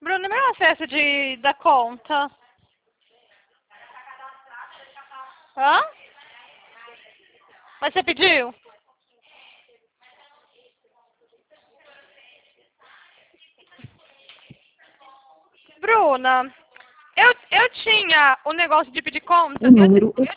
Bruno, meu acesso da conta. Hã? Mas você pediu? Bruna, eu tinha o negócio de pedir conta. O número